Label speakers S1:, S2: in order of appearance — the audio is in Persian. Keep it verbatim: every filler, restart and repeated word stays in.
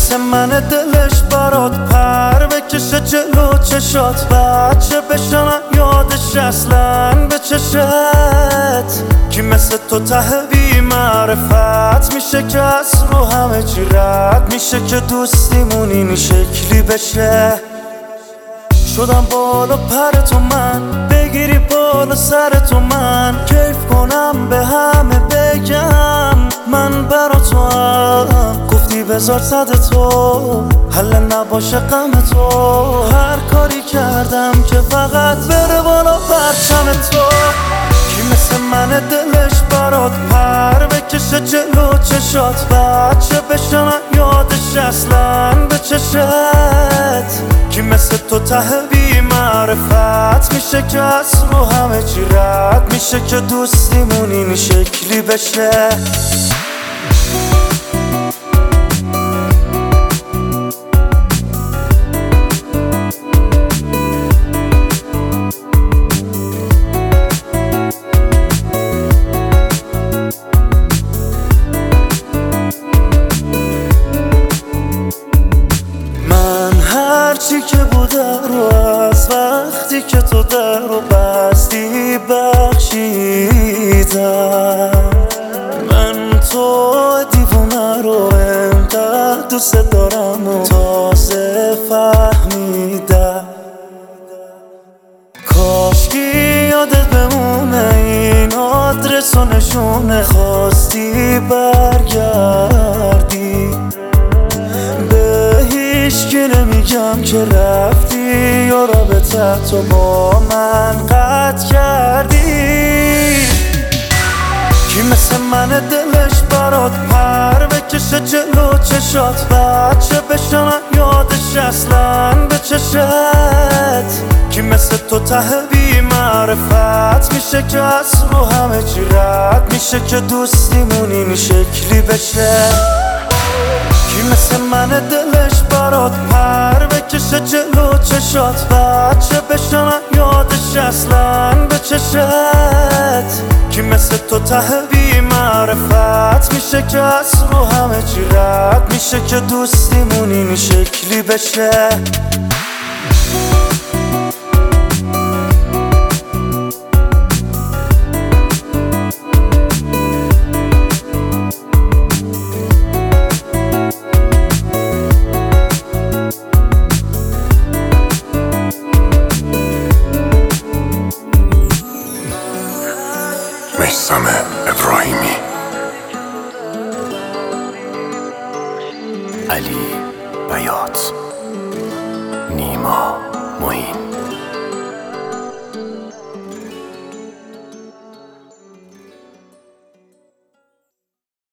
S1: مثل من دلش برات پر بکشه جلو چشات، بچه بشنم یادش اصلا به چشت. کی مثل تو ته بی معرفت میشه که از رو همه چی رد میشه، که دوستیمون این شکلی بشه. شدم بالا پر تو من، بگیری بالا سر تو من، کیف کنم به همه بگم من برا تو هم. گفتی بذار صد تو حل نباشه غم تو، هر کاری کردم که فقط بره بالا پرچم تو. کی مثل من دلش برات پر بکشه جلو چشات، بچه بشنم یادش اصلا به چشت. کی مثل تو ته بی معرفت میشه که از رو همه چی رد میشه، که دوستیمون این شکلی بشه. هرچی که بوده رو از وقتی که تو در رو بستی بخشیدم. من تو دیوونه رو انقدر دوست دارم و تازه فهمیدم. کاشکی یادت بمونه این آدرس و نشونه، خواستی برگردی هیچکی نمیگم که رفتی یا رابطه تو با من قطع کردی. کی مثل من دلش برات پر بکشه جلو چشات، بچه بشنم یادش اصلا به چشت. کی مثل تو ته بی معرفت میشه که از رو همه چی رد میشه، که دوستیمون این شکلی بشه. کی مثل من دلش برات پر بکشه جلو چشات، بچه بشنم یادش اصلا به چشت. کی مثل تو ته بی معرفت میشه که از رو همه چی رد میشه، که دوستیمون این شکلی بشه.
S2: میثم ابراهیمی.
S3: علی بیات، نیما معین.